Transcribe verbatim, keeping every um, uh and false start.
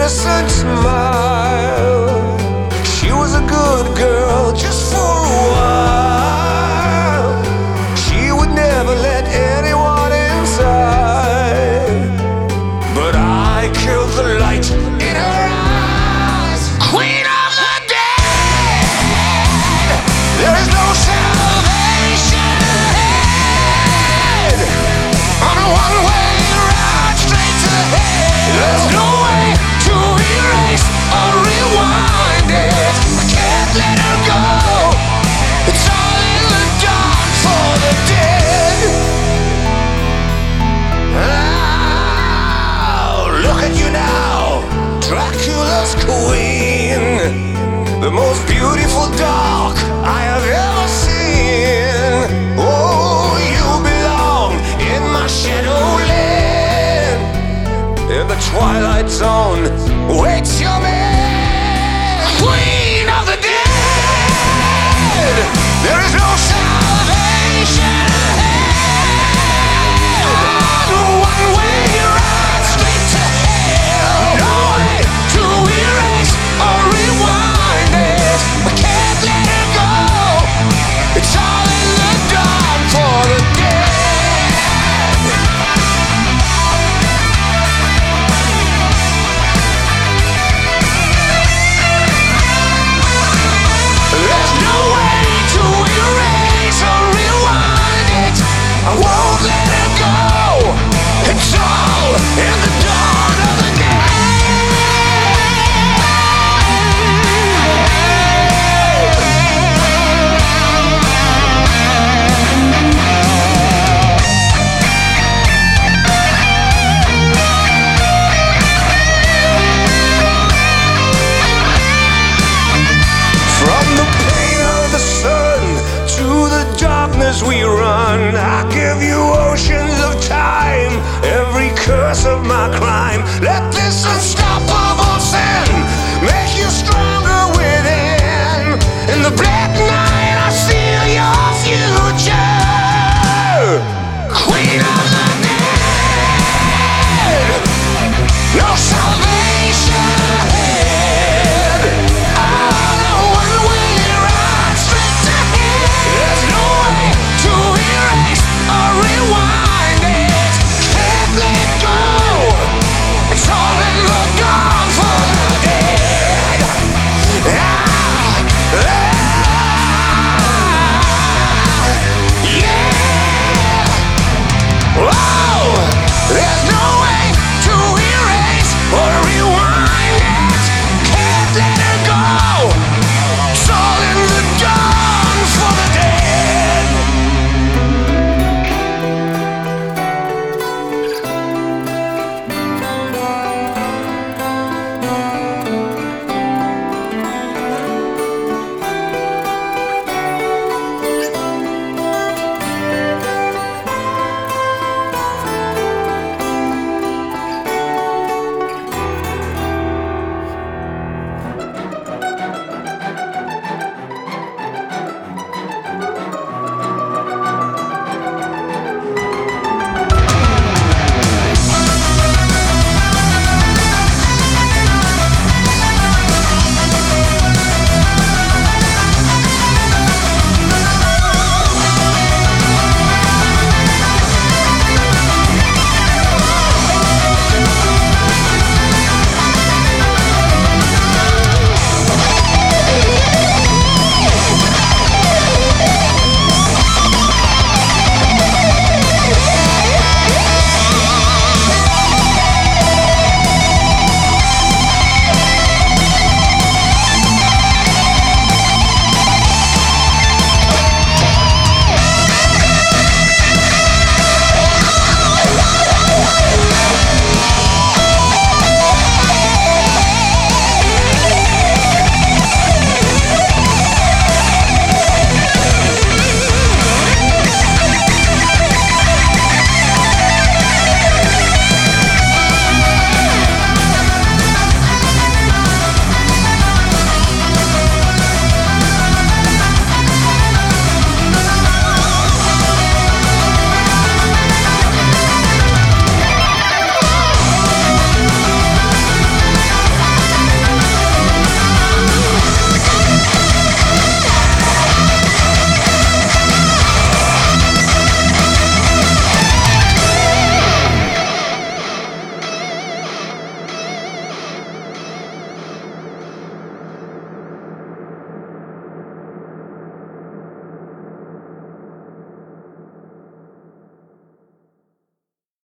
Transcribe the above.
innocent smile. She was a good girl just for a while. She would never let anyone inside, but I killed the light in her eyes. Queen of the dead, there is no salvation ahead. On a one-way ride straight to hell. There's no way to erase or rewind it. I can't let her go. It's all in the dawn for the dead. Oh, look at you now, Dracula's queen, the most beautiful dog I have ever seen. Oh, you belong in my shadowland. In the twilight zone waits your man. Queen of the dead, there is no salvation ahead. On a one-way ride straight to hell. No way to erase or rewind it. I can't let her go. It's all in the dawn for the dead. There's no way to erase or rewind it. I won't let it go. It's all in the dawn of the day. From the pain of the sun to the darkness we run, I give you oceans of time, every curse of my crime.